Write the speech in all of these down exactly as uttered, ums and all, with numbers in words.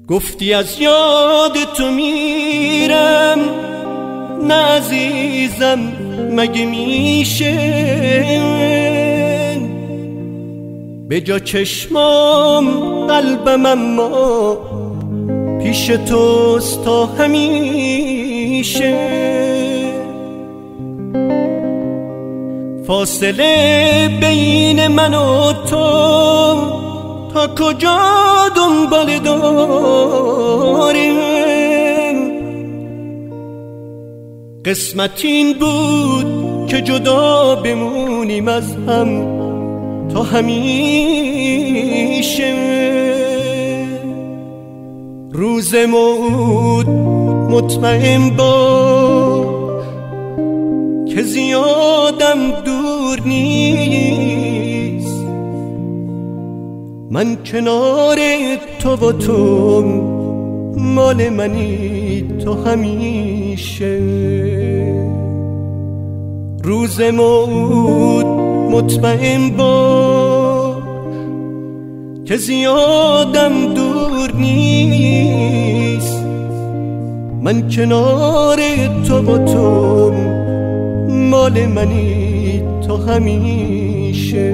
گفتی از یاد تو میرم، نه عزیزم مگه میشه به جا چشمام قلبم اما پیش توست تا همیشه. فاصله بین من و تو تا کجا دنبال داریم؟ قسمت این بود که جدا بمونیم از هم تا همیشه. روز موعود مطمئن باش که زیادم دور نیست، من کنار تو و تو مال منی تو همیشه. روز موعود مطمئن باش که زیادم دور نیست، من کنار تو و تو مال منی تو همیشه.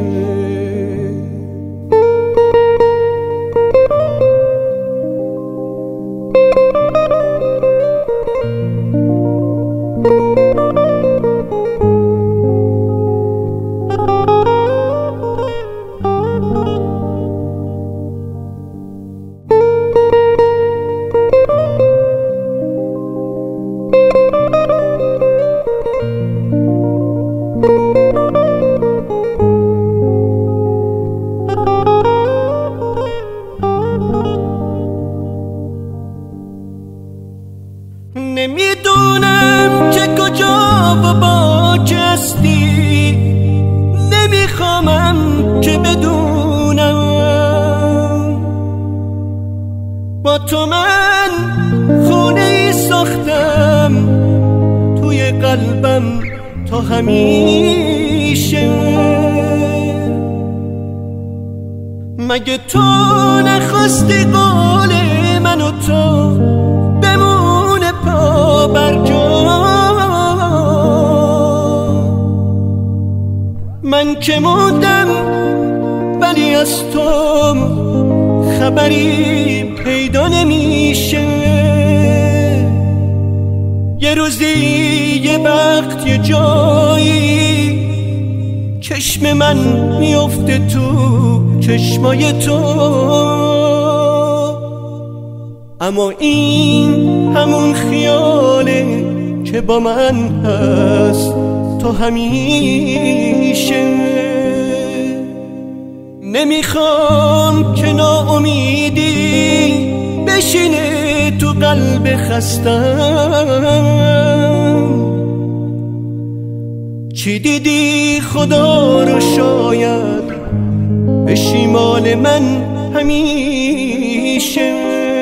نمیدونم که کجا و با چه هستی، نمیخوامم که بدونم با تو من خونه ای ساختم توی قلبم تا همیشه. مگه تو نخواستی قول من و تو بمونه پا بر جا؟ من که موندم ولی از تو خبری پیدا نمیشه. یه روزی یه وقت یه جایی چشم من میفته تو چشمای تو، اما این همون خیاله که با من هست تو همیشه. نمیخوام که ناامیدی بشینه تو قلب خستم. چی دیدی خدا رو شاید بشی مال من همیشه.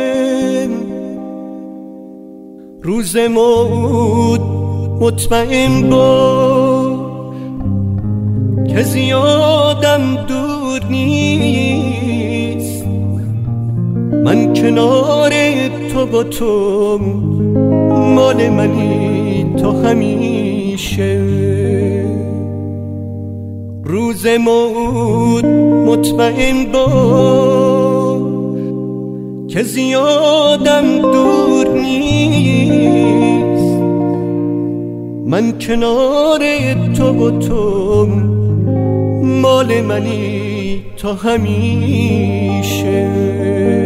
روز موعود مطمئن باش که زیادم دور نیست، من کنار تو با تو مال منی تو همیشه. روز موعود مطمئن باش که زیادم دور نیست، من کنار تو و تو مال منی تا همیشه.